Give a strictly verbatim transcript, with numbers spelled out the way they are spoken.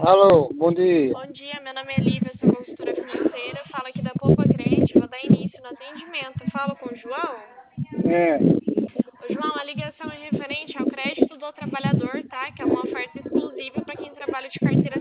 Alô, bom dia. Bom dia, meu nome é Lívia, sou consultora financeira. Falo aqui da Poupa Crédito, vou dar início no atendimento. Falo com o João? É, Ô, João, a ligação é referente ao crédito do trabalhador, tá? Que é uma oferta exclusiva para quem trabalha de carteira